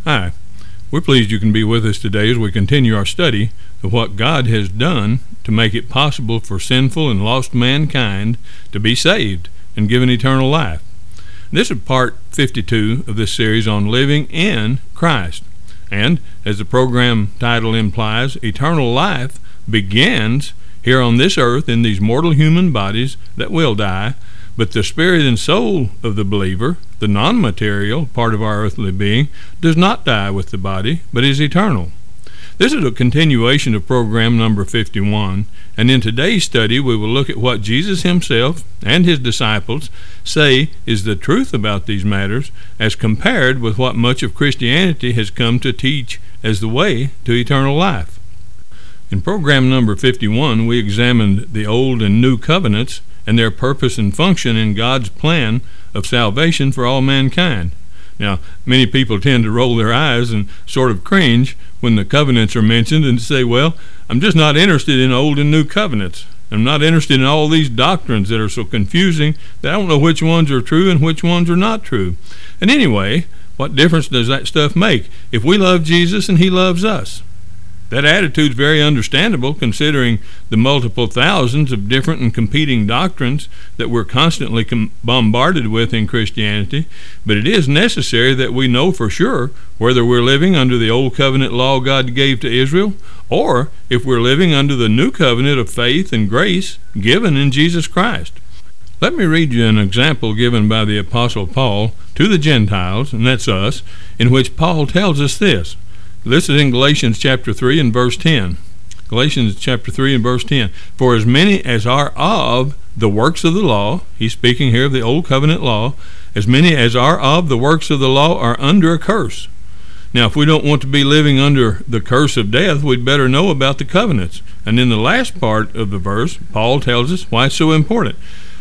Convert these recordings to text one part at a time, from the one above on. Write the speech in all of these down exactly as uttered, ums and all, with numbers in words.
Hi, we're pleased you can be with us today as we continue our study of what God has done to make it possible for sinful and lost mankind to be saved and given eternal life. This is part fifty-two of this series on living in Christ. And, as the program title implies, eternal life begins here on this earth in these mortal human bodies that will die, but the spirit and soul of the believer, the non-material part of our earthly being, does not die with the body, but is eternal. This is a continuation of program number fifty-one, and in today's study we will look at what Jesus himself and his disciples say is the truth about these matters as compared with what much of Christianity has come to teach as the way to eternal life. In program number fifty-one, we examined the Old and New Covenants and their purpose and function in God's plan of salvation for all mankind. Now, many people tend to roll their eyes and sort of cringe when the covenants are mentioned and say, well, I'm just not interested in Old and New Covenants. I'm not interested in all these doctrines that are so confusing that I don't know which ones are true and which ones are not true. And anyway, what difference does that stuff make if we love Jesus and he loves us? That attitude's very understandable considering the multiple thousands of different and competing doctrines that we're constantly com- bombarded with in Christianity, but it is necessary that we know for sure whether we're living under the old covenant law God gave to Israel or if we're living under the new covenant of faith and grace given in Jesus Christ. Let me read you an example given by the Apostle Paul to the Gentiles, and that's us, in which Paul tells us this. This is in Galatians chapter three and verse ten. Galatians chapter three and verse ten. For as many as are of the works of the law, he's speaking here of the old covenant law, as many as are of the works of the law are under a curse. Now, if we don't want to be living under the curse of death, we'd better know about the covenants. And in the last part of the verse, Paul tells us why it's so important.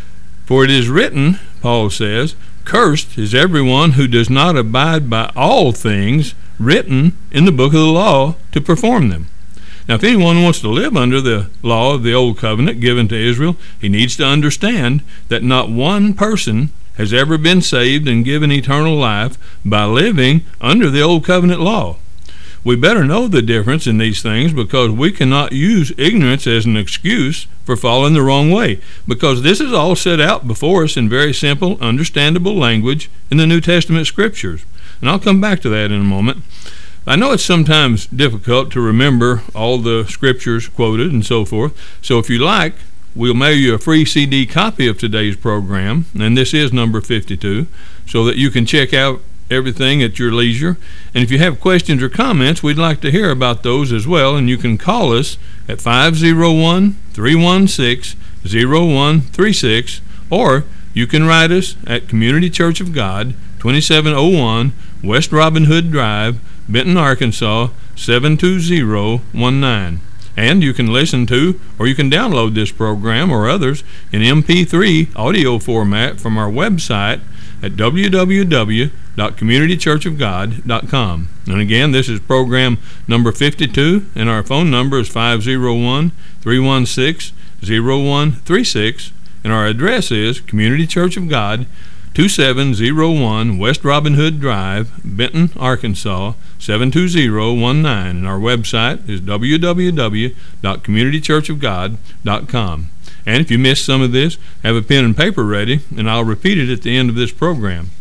For it is written, Paul says, cursed is everyone who does not abide by all things written in the book of the law to perform them. Now, if anyone wants to live under the law of the old covenant given to Israel, he needs to understand that not one person has ever been saved and given eternal life by living under the old covenant law. We better know the difference in these things because we cannot use ignorance as an excuse for following the wrong way, because this is all set out before us in very simple, understandable language in the New Testament scriptures. And I'll come back to that in a moment. I know it's sometimes difficult to remember all the scriptures quoted and so forth, so if you like, we'll mail you a free C D copy of today's program, and this is number fifty-two, so that you can check out everything at your leisure. And if you have questions or comments, we'd like to hear about those as well, and you can call us at five oh one, three one six, oh one three six, or you can write us at Community Church of God, twenty-seven oh one West Robin Hood Drive, Benton, Arkansas, seven two zero one nine. And you can listen to or you can download this program or others in M P three audio format from our website at w w w dot community church of god dot com. And again, this is program number fifty-two, and our phone number is five oh one, three one six, oh one three six, and our address is Community Church of God, twenty-seven oh one West Robin Hood Drive, Benton, Arkansas, seven two zero one nine, and our website is w w w dot community church of god dot com. And if you missed some of this, have a pen and paper ready, and I'll repeat it at the end of this program.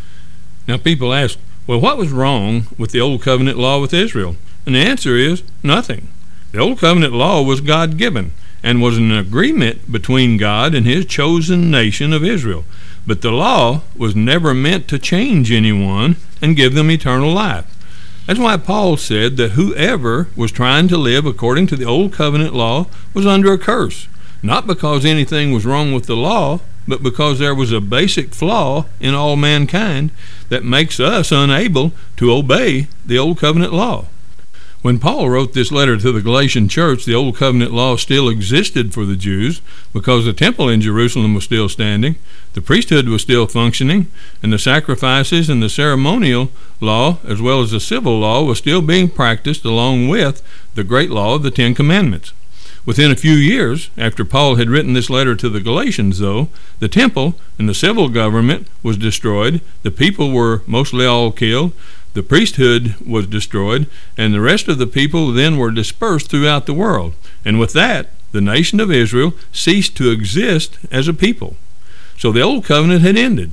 Now, people ask, well, what was wrong with the Old Covenant law with Israel? And the answer is nothing. The Old Covenant law was God-given and was an agreement between God and his chosen nation of Israel. But the law was never meant to change anyone and give them eternal life. That's why Paul said that whoever was trying to live according to the Old Covenant law was under a curse, not because anything was wrong with the law, but because there was a basic flaw in all mankind that makes us unable to obey the Old Covenant law. When Paul wrote this letter to the Galatian church, the Old Covenant law still existed for the Jews because the temple in Jerusalem was still standing, the priesthood was still functioning, and the sacrifices and the ceremonial law, as well as the civil law, was still being practiced along with the great law of the Ten Commandments. Within a few years, after Paul had written this letter to the Galatians, though, the temple and the civil government was destroyed, the people were mostly all killed, the priesthood was destroyed, and the rest of the people then were dispersed throughout the world. And with that, the nation of Israel ceased to exist as a people. So the old covenant had ended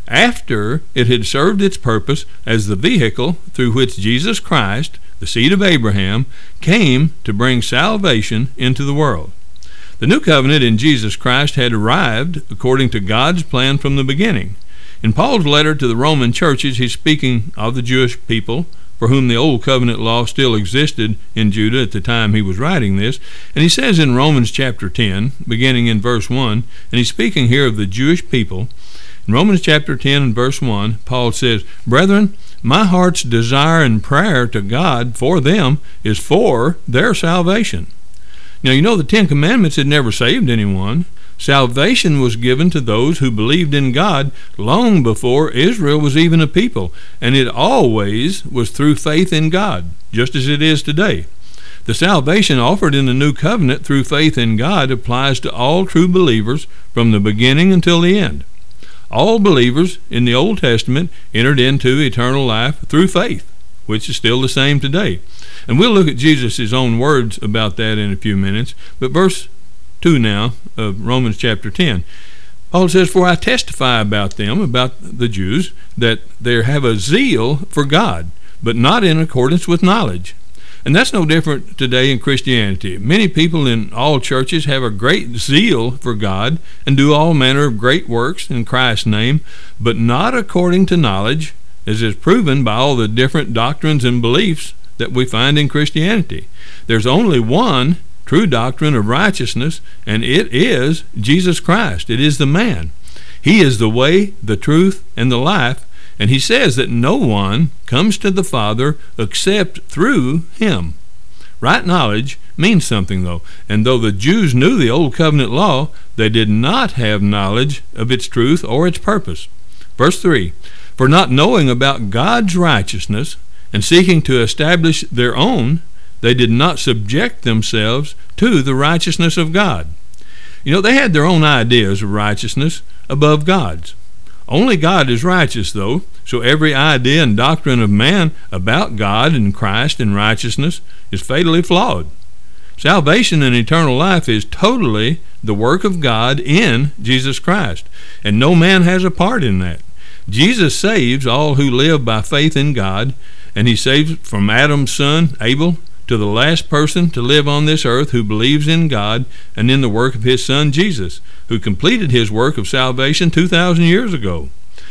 after it had served its purpose as the vehicle through which Jesus Christ, the seed of Abraham, came to bring salvation into the world. The new covenant in Jesus Christ had arrived according to God's plan from the beginning. In Paul's letter to the Roman churches, he's speaking of the Jewish people for whom the old covenant law still existed in Judah at the time he was writing this. And he says in Romans chapter ten, beginning in verse one, and he's speaking here of the Jewish people. In Romans chapter ten and verse one, Paul says, "Brethren, my heart's desire and prayer to God for them is for their salvation." Now, you know the Ten Commandments had never saved anyone. Salvation was given to those who believed in God long before Israel was even a people, and it always was through faith in God, just as it is today. The salvation offered in the new covenant through faith in God applies to all true believers from the beginning until the end. All believers in the Old Testament entered into eternal life through faith, which is still the same today. And we'll look at Jesus' own words about that in a few minutes. But verse two now of Romans chapter ten, Paul says, "For I testify about them," about the Jews, "that they have a zeal for God, but not in accordance with knowledge." And that's no different today in Christianity. Many people in all churches have a great zeal for God and do all manner of great works in Christ's name, but not according to knowledge, as is proven by all the different doctrines and beliefs that we find in Christianity. There's only one true doctrine of righteousness, and it is Jesus Christ. It is the man. He is the way, the truth, and the life, and he says that no one comes to the Father except through him. Right knowledge means something, though, and though the Jews knew the Old Covenant law, they did not have knowledge of its truth or its purpose. Verse three, "For not knowing about God's righteousness and seeking to establish their own, they did not subject themselves to the righteousness of God." You know, they had their own ideas of righteousness above God's. Only God is righteous, though, so every idea and doctrine of man about God and Christ and righteousness is fatally flawed. Salvation and eternal life is totally the work of God in Jesus Christ, and no man has a part in that. Jesus saves all who live by faith in God, and he saves from Adam's son, Abel, to the last person to live on this earth who believes in God and in the work of his son Jesus, who completed his work of salvation two thousand years ago.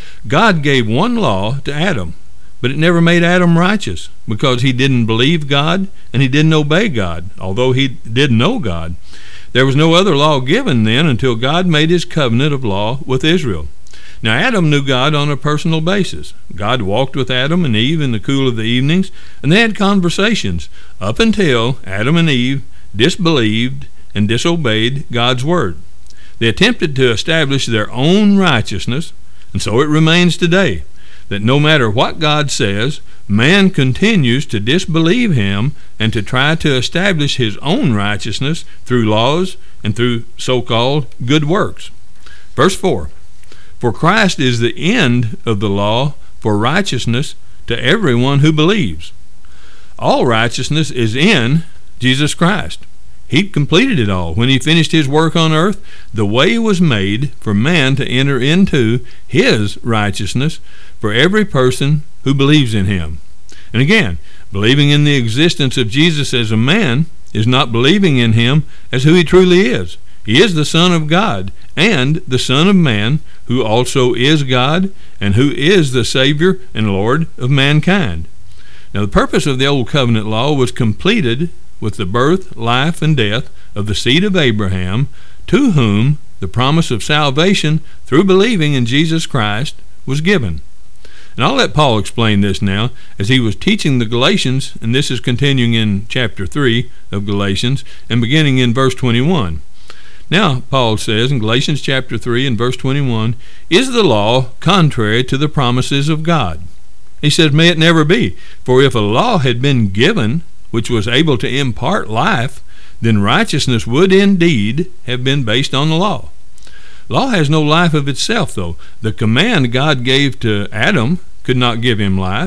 God gave one law to Adam, but it never made Adam righteous because he didn't believe God and he didn't obey God, although he did know God. There was no other law given then until God made his covenant of law with Israel. Now, Adam knew God on a personal basis. God walked with Adam and Eve in the cool of the evenings, and they had conversations up until Adam and Eve disbelieved and disobeyed God's word. They attempted to establish their own righteousness, and so it remains today, that no matter what God says, man continues to disbelieve him and to try to establish his own righteousness through laws and through so-called good works. Verse four, "For Christ is the end of the law for righteousness to everyone who believes." All righteousness is in Jesus Christ. He completed it all. When he finished his work on earth, the way was made for man to enter into his righteousness for every person who believes in him. And again, believing in the existence of Jesus as a man is not believing in him as who he truly is. He is the Son of God and the Son of Man, who also is God and who is the Savior and Lord of mankind. Now, the purpose of the Old Covenant law was completed with the birth, life, and death of the seed of Abraham, to whom the promise of salvation through believing in Jesus Christ was given. And I'll let Paul explain this now, as he was teaching the Galatians, and this is continuing in chapter three of Galatians, and beginning in verse twenty-one. Now, Paul says in Galatians chapter three and verse twenty-one, "Is the law contrary to the promises of God?" He says, "May it never be. For if a law had been given which was able to impart life, then righteousness would indeed have been based on the law." Law has no life of itself, though. The command God gave to Adam could not give him life.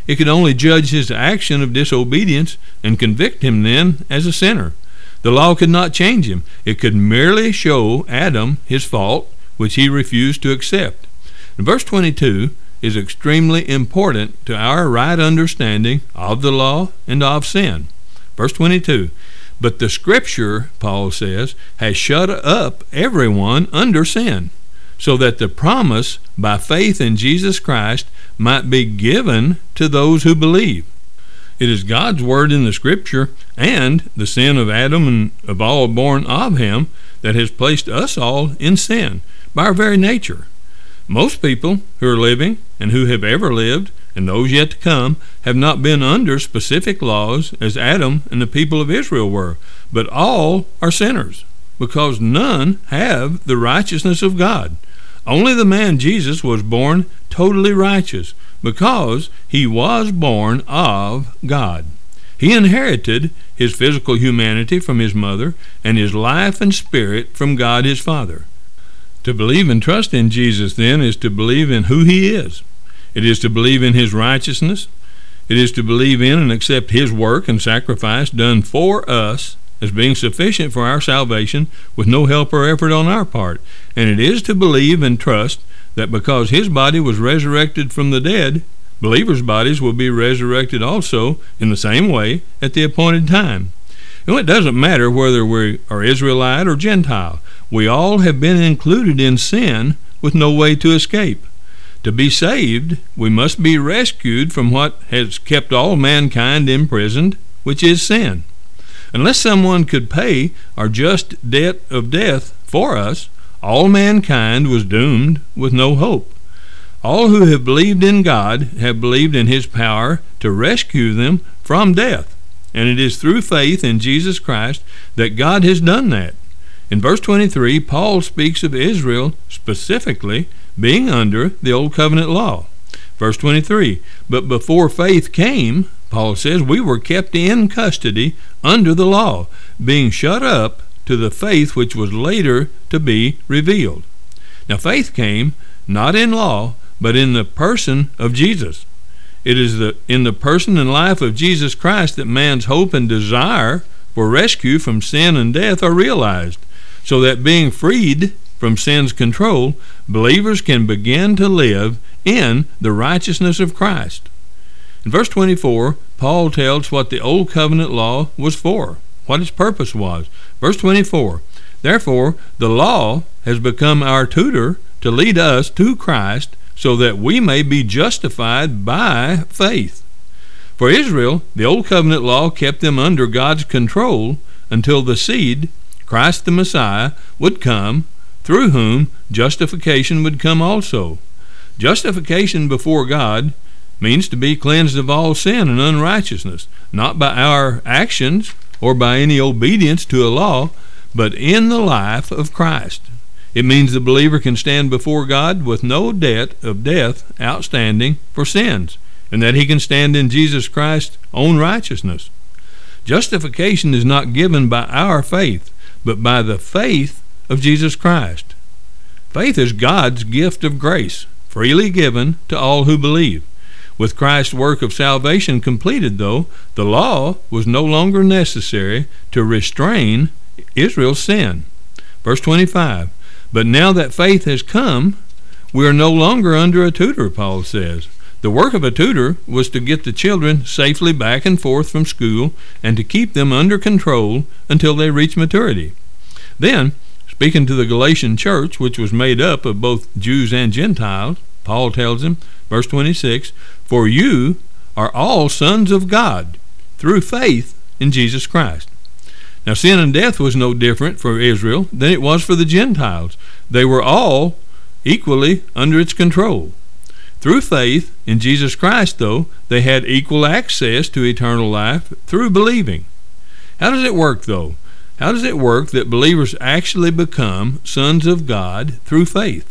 It could only judge his action of disobedience and convict him then as a sinner. The law could not change him. It could merely show Adam his fault, which he refused to accept. And verse twenty-two is extremely important to our right understanding of the law and of sin. Verse twenty-two, but the Scripture, Paul says, has shut up everyone under sin, so that the promise by faith in Jesus Christ might be given to those who believe. It is God's word in the Scripture and the sin of Adam and of all born of him that has placed us all in sin by our very nature. Most people who are living and who have ever lived, and those yet to come, have not been under specific laws as Adam and the people of Israel were, but all are sinners, because none have the righteousness of God. Only the man Jesus was born totally righteous, because he was born of God. He inherited his physical humanity from his mother, and his life and spirit from God his Father. To believe and trust in Jesus, then, is to believe in who he is. It is to believe in his righteousness. It is to believe in and accept his work and sacrifice done for us as being sufficient for our salvation with no help or effort on our part. And it is to believe and trust that because his body was resurrected from the dead, believers' bodies will be resurrected also in the same way at the appointed time. You know, it doesn't matter whether we are Israelite or Gentile. We all have been included in sin with no way to escape. To be saved, we must be rescued from what has kept all mankind imprisoned, which is sin. Unless someone could pay our just debt of death for us, all mankind was doomed with no hope. All who have believed in God have believed in his power to rescue them from death. And it is through faith in Jesus Christ that God has done that. In verse twenty-three, Paul speaks of Israel specifically being under the Old Covenant law. Verse twenty-three, but before faith came, Paul says, we were kept in custody under the law, being shut up to the faith which was later to be revealed. Now faith came not in law, but in the person of Jesus. It is the, in the person and life of Jesus Christ that man's hope and desire for rescue from sin and death are realized, so that being freed from sin's control, believers can begin to live in the righteousness of Christ. In verse twenty-four, Paul tells what the Old Covenant law was for, what its purpose was. Verse twenty-four, therefore the law has become our tutor to lead us to Christ, so that we may be justified by faith. For Israel, the Old Covenant law kept them under God's control until the seed, Christ the Messiah, would come, through whom justification would come also. Justification before God means to be cleansed of all sin and unrighteousness, not by our actions or by any obedience to a law, but in the life of Christ. It means the believer can stand before God with no debt of death outstanding for sins, and that he can stand in Jesus Christ's own righteousness. Justification is not given by our faith, but by the faith of Jesus Christ. Faith is God's gift of grace, freely given to all who believe. With Christ's work of salvation completed, though, the law was no longer necessary to restrain Israel's sin. Verse twenty-five, but now that faith has come, we are no longer under a tutor, Paul says. The work of a tutor was to get the children safely back and forth from school and to keep them under control until they reach maturity. Then, speaking to the Galatian church, which was made up of both Jews and Gentiles, Paul tells them, verse twenty-six, for you are all sons of God through faith in Jesus Christ. Now sin and death was no different for Israel than it was for the Gentiles. They were all equally under its control. Through faith in Jesus Christ, though, they had equal access to eternal life through believing. How does it work, though? How does it work that believers actually become sons of God through faith?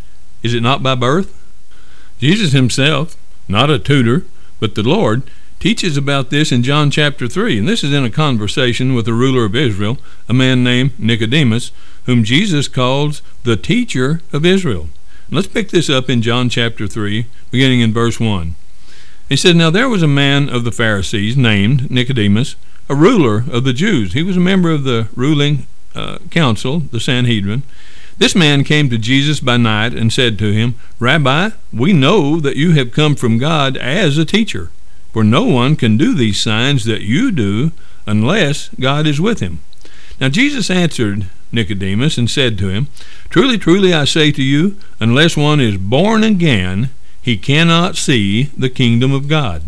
Is it not by birth? Jesus himself, not a tutor, but the Lord, teaches about this in John chapter three, and this is in a conversation with a ruler of Israel, a man named Nicodemus, whom Jesus calls the teacher of Israel. And let's pick this up in John chapter three, beginning in verse one. He said, Now there was a man of the Pharisees named Nicodemus, a ruler of the Jews. He was a member of the ruling uh, council, the Sanhedrin. This man came to Jesus by night and said to him, Rabbi, we know that you have come from God as a teacher, for no one can do these signs that you do unless God is with him. Now Jesus answered Nicodemus and said to him, Truly, truly, I say to you, unless one is born again, he cannot see the kingdom of God.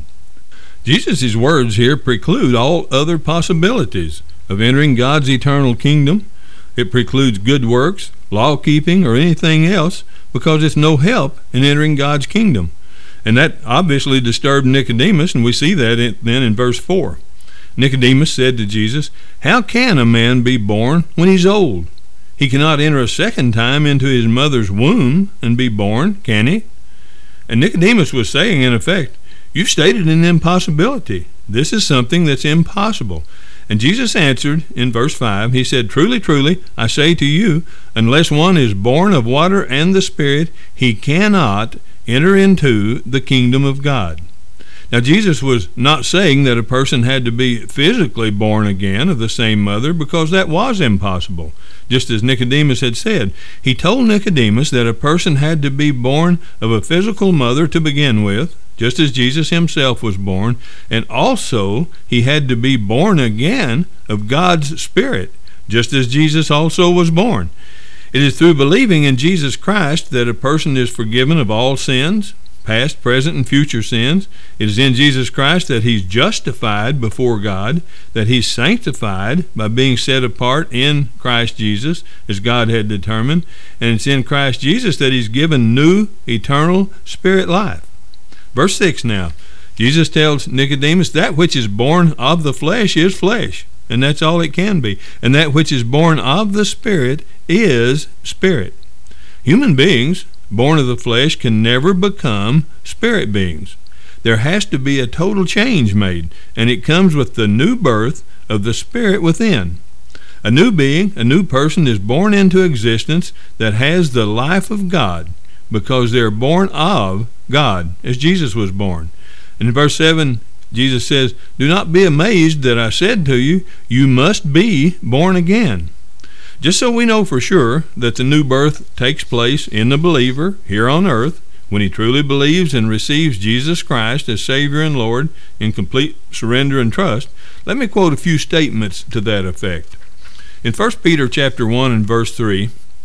Jesus' words here preclude all other possibilities of entering God's eternal kingdom. It precludes good works, law-keeping, or anything else, because it's no help in entering God's kingdom. And that obviously disturbed Nicodemus, and we see that in, then in verse four. Nicodemus said to Jesus, How can a man be born when he's old? He cannot enter a second time into his mother's womb and be born, can he? And Nicodemus was saying, in effect, You've stated an impossibility. This is something that's impossible. And Jesus answered in verse five, he said, Truly, truly, I say to you, unless one is born of water and the Spirit, he cannot enter into the kingdom of God. Now, Jesus was not saying that a person had to be physically born again of the same mother, because that was impossible, just as Nicodemus had said. He told Nicodemus that a person had to be born of a physical mother to begin with, just as Jesus himself was born, and also he had to be born again of God's Spirit, just as Jesus also was born. It is through believing in Jesus Christ that a person is forgiven of all sins, past, present, and future sins. It is in Jesus Christ that he's justified before God, that he's sanctified by being set apart in Christ Jesus, as God had determined, and it's in Christ Jesus that he's given new, eternal spirit life. Verse six now, Jesus tells Nicodemus, That which is born of the flesh is flesh, and that's all it can be. And that which is born of the Spirit is spirit. Human beings born of the flesh can never become spirit beings. There has to be a total change made, and it comes with the new birth of the Spirit within. A new being, a new person is born into existence that has the life of God, because they're born of God, as Jesus was born. And in verse seven, Jesus says, Do not be amazed that I said to you, You must be born again. Just so we know for sure that the new birth takes place in the believer here on earth, when he truly believes and receives Jesus Christ as Savior and Lord in complete surrender and trust, let me quote a few statements to that effect. In First Peter chapter one and verse three,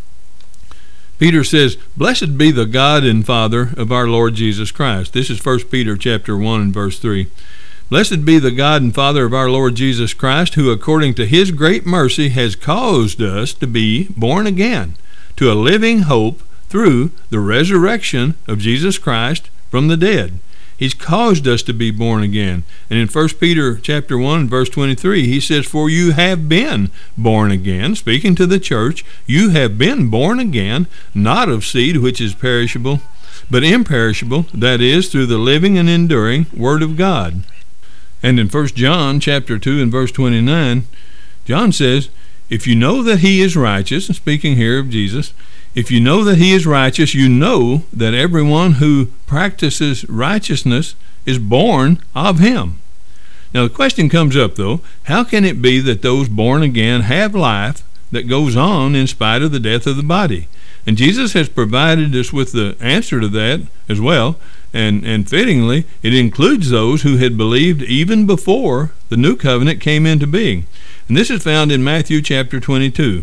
Peter says, Blessed be the God and Father of our Lord Jesus Christ. This is First Peter chapter one and verse three. Blessed be the God and Father of our Lord Jesus Christ, who according to his great mercy has caused us to be born again to a living hope through the resurrection of Jesus Christ from the dead. He's caused us to be born again. And in First Peter chapter one, verse twenty-three, he says, For you have been born again, speaking to the church, you have been born again, not of seed which is perishable, but imperishable, that is, through the living and enduring Word of God. And in First John chapter two and verse twenty-nine, John says, If you know that he is righteous, and speaking here of Jesus, if you know that he is righteous, you know that everyone who practices righteousness is born of him. Now the question comes up, though, how can it be that those born again have life that goes on in spite of the death of the body? And Jesus has provided us with the answer to that as well, and, and fittingly, it includes those who had believed even before the new covenant came into being. And this is found in Matthew chapter twenty-two.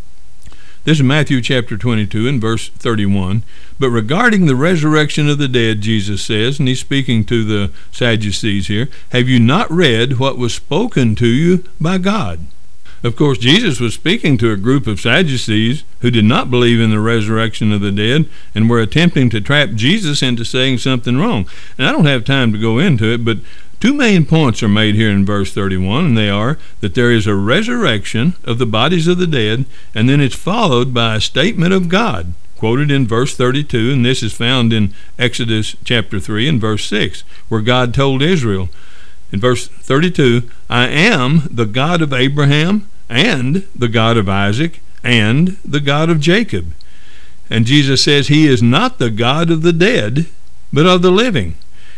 This is Matthew chapter twenty-two and verse thirty-one. But regarding the resurrection of the dead, Jesus says, and he's speaking to the Sadducees here, Have you not read what was spoken to you by God? Of course, Jesus was speaking to a group of Sadducees who did not believe in the resurrection of the dead and were attempting to trap Jesus into saying something wrong. And I don't have time to go into it, but two main points are made here in verse thirty-one, and they are that there is a resurrection of the bodies of the dead, and then it's followed by a statement of God, quoted in verse thirty-two, and this is found in Exodus chapter three and verse six, where God told Israel, in verse thirty-two, I am the God of Abraham, and the God of Isaac, and the God of Jacob. And Jesus says he is not the God of the dead, but of the living.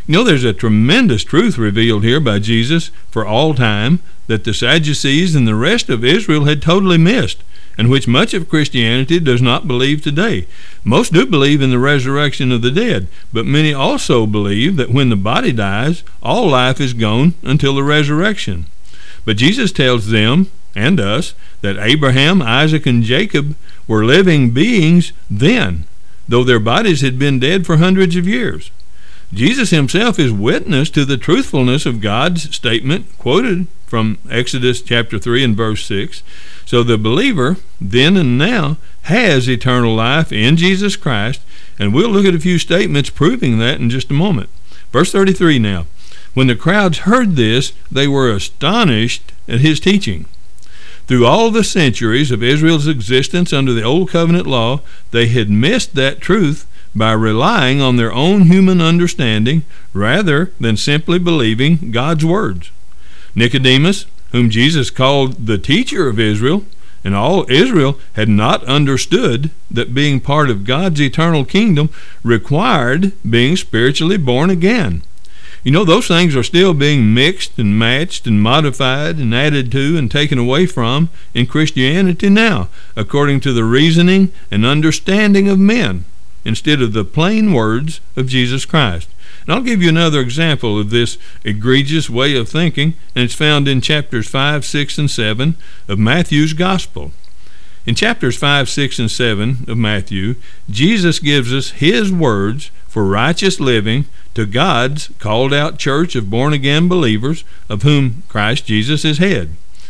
You know, there's a tremendous truth revealed here by Jesus for all time that the Sadducees and the rest of Israel had totally missed, and which much of Christianity does not believe today. Most do believe in the resurrection of the dead, but many also believe that when the body dies, all life is gone until the resurrection. But Jesus tells them and us that Abraham, Isaac, and Jacob were living beings then, though their bodies had been dead for hundreds of years. Jesus himself is witness to the truthfulness of God's statement quoted from Exodus chapter three and verse six. So the believer, then and now, has eternal life in Jesus Christ, and we'll look at a few statements proving that in just a moment. Verse thirty-three now. When the crowds heard this, they were astonished at his teaching. Through all the centuries of Israel's existence under the Old Covenant law, they had missed that truth by relying on their own human understanding rather than simply believing God's words. Nicodemus, whom Jesus called the teacher of Israel, and all Israel had not understood that being part of God's eternal kingdom required being spiritually born again. You know, those things are still being mixed and matched and modified and added to and taken away from in Christianity now, according to the reasoning and understanding of men, instead of the plain words of Jesus Christ. And I'll give you another example of this egregious way of thinking, and it's found in chapters five, six, and seven of Matthew's Gospel. In chapters five, six, and seven of Matthew, Jesus gives us his words for righteous living to God's called-out church of born-again believers, of whom Christ Jesus is head.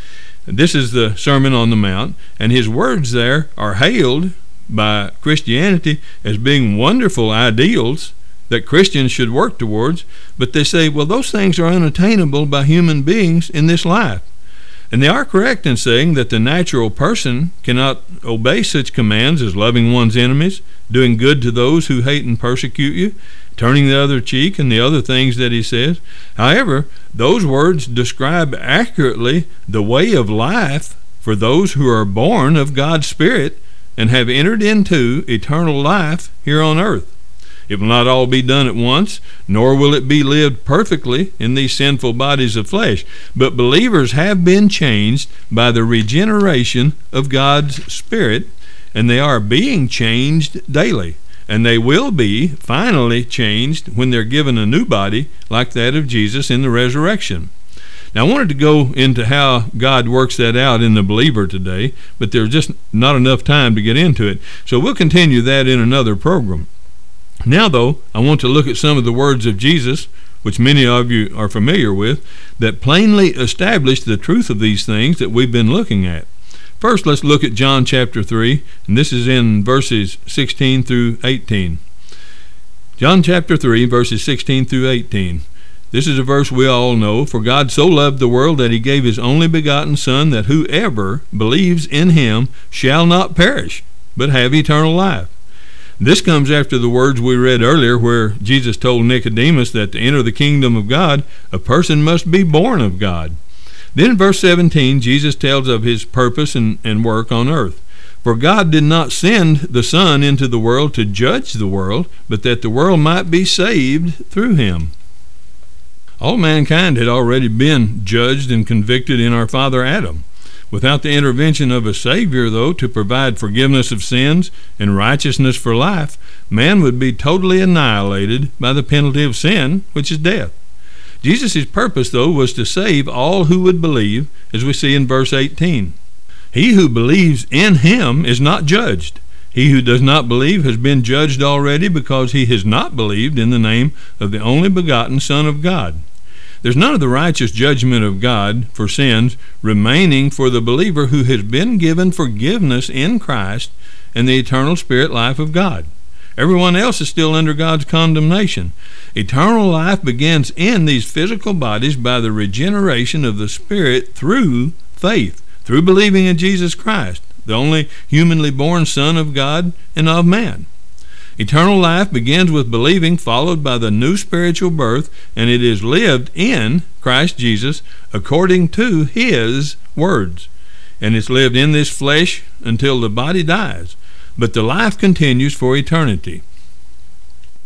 This is the Sermon on the Mount, and his words there are hailed by Christianity as being wonderful ideals that Christians should work towards, but they say, well, those things are unattainable by human beings in this life. And they are correct in saying that the natural person cannot obey such commands as loving one's enemies, doing good to those who hate and persecute you, turning the other cheek, and the other things that he says. However, those words describe accurately the way of life for those who are born of God's Spirit and have entered into eternal life here on earth. It will not all be done at once, nor will it be lived perfectly in these sinful bodies of flesh. But believers have been changed by the regeneration of God's Spirit, and they are being changed daily. And they will be finally changed when they're given a new body like that of Jesus in the resurrection. Now, I wanted to go into how God works that out in the believer today, but there's just not enough time to get into it. So we'll continue that in another program. Now, though, I want to look at some of the words of Jesus, which many of you are familiar with, that plainly establish the truth of these things that we've been looking at. First, let's look at John chapter three, and this is in verses sixteen through eighteen. John chapter three, verses sixteen through eighteen. This is a verse we all know. For God so loved the world that he gave his only begotten Son, that whoever believes in him shall not perish, but have eternal life. This comes after the words we read earlier where Jesus told Nicodemus that to enter the kingdom of God, a person must be born of God. Then in verse seventeen, Jesus tells of his purpose and, and work on earth. For God did not send the Son into the world to judge the world, but that the world might be saved through him. All mankind had already been judged and convicted in our father Adam. Without the intervention of a Savior, though, to provide forgiveness of sins and righteousness for life, man would be totally annihilated by the penalty of sin, which is death. Jesus' purpose, though, was to save all who would believe, as we see in verse eighteen. He who believes in him is not judged. He who does not believe has been judged already because he has not believed in the name of the only begotten Son of God. There's none of the righteous judgment of God for sins remaining for the believer who has been given forgiveness in Christ and the eternal spirit life of God. Everyone else is still under God's condemnation. Eternal life begins in these physical bodies by the regeneration of the Spirit through faith, through believing in Jesus Christ, the only humanly born Son of God and of man. Eternal life begins with believing, followed by the new spiritual birth, and it is lived in Christ Jesus according to his words. And it's lived in this flesh until the body dies, but the life continues for eternity.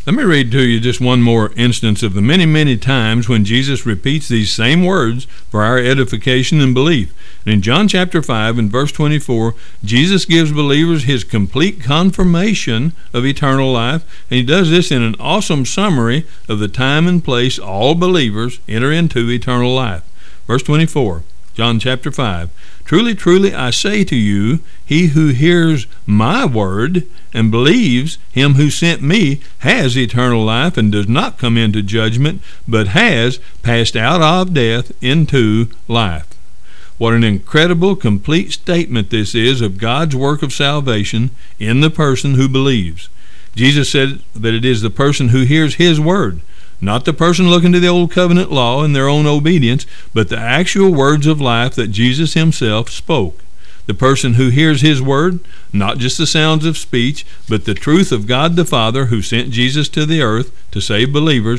Let me read to you just one more instance of the many, many times when Jesus repeats these same words for our edification and belief. And in John chapter five and verse twenty-four, Jesus gives believers his complete confirmation of eternal life, and he does this in an awesome summary of the time and place all believers enter into eternal life. Verse twenty-four, John chapter five, "Truly, truly, I say to you, he who hears my word and believes him who sent me has eternal life and does not come into judgment, but has passed out of death into life." What an incredible, complete statement this is of God's work of salvation in the person who believes. Jesus said that it is the person who hears his word, not the person looking to the old covenant law in their own obedience, but the actual words of life that Jesus himself spoke. The person who hears his word, not just the sounds of speech, but the truth of God the Father who sent Jesus to the earth to save believers,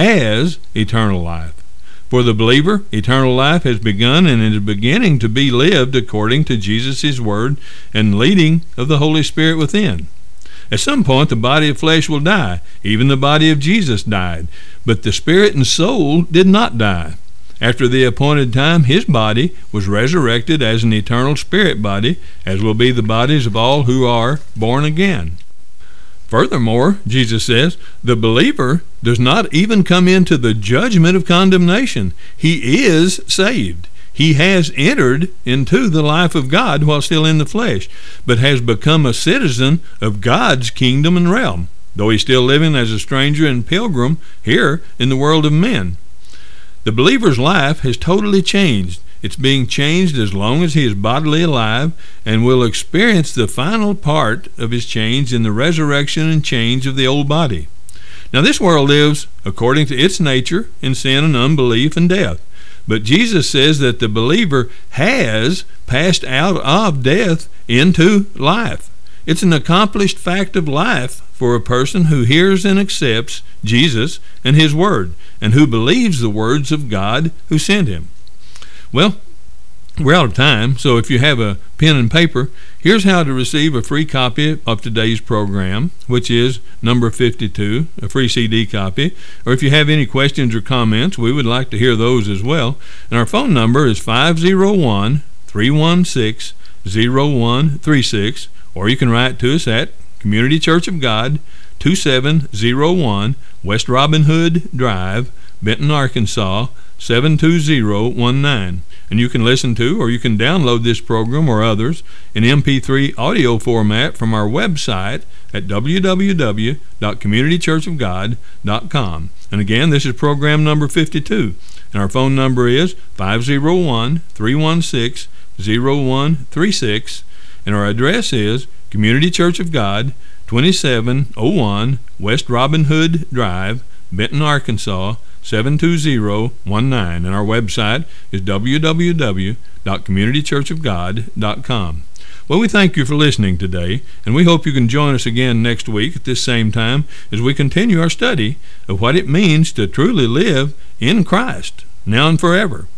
has eternal life. For the believer, eternal life has begun and is beginning to be lived according to Jesus' word and leading of the Holy Spirit within. At some point, the body of flesh will die. Even the body of Jesus died. But the spirit and soul did not die. After the appointed time, his body was resurrected as an eternal spirit body, as will be the bodies of all who are born again. Furthermore, Jesus says, the believer does not even come into the judgment of condemnation. He is saved. He has entered into the life of God while still in the flesh, but has become a citizen of God's kingdom and realm, though he's still living as a stranger and pilgrim here in the world of men. The believer's life has totally changed. It's being changed as long as he is bodily alive, and will experience the final part of his change in the resurrection and change of the old body. Now, this world lives according to its nature in sin and unbelief and death. But Jesus says that the believer has passed out of death into life. It's an accomplished fact of life for a person who hears and accepts Jesus and his word, and who believes the words of God who sent him. Well, we're out of time, so if you have a pen and paper, here's how to receive a free copy of today's program, which is number fifty-two, a free C D copy. Or if you have any questions or comments, we would like to hear those as well. And our phone number is five oh one, three one six, oh one three six, or you can write to us at Community Church of God, two seven oh one West Robin Hood Drive, Benton, Arkansas, seven two zero one nine. And you can listen to or you can download this program or others in M P three audio format from our website at w w w dot community church of god dot com. And again, this is program number fifty-two, and our phone number is five oh one, three one six, oh one three six, and our address is Community Church of God, twenty-seven oh one West Robin Hood Drive, Benton, Arkansas, seven two zero one nine, and our website is w w w dot community church of god dot com. Well, we thank you for listening today, and we hope you can join us again next week at this same time as we continue our study of what it means to truly live in Christ, now and forever.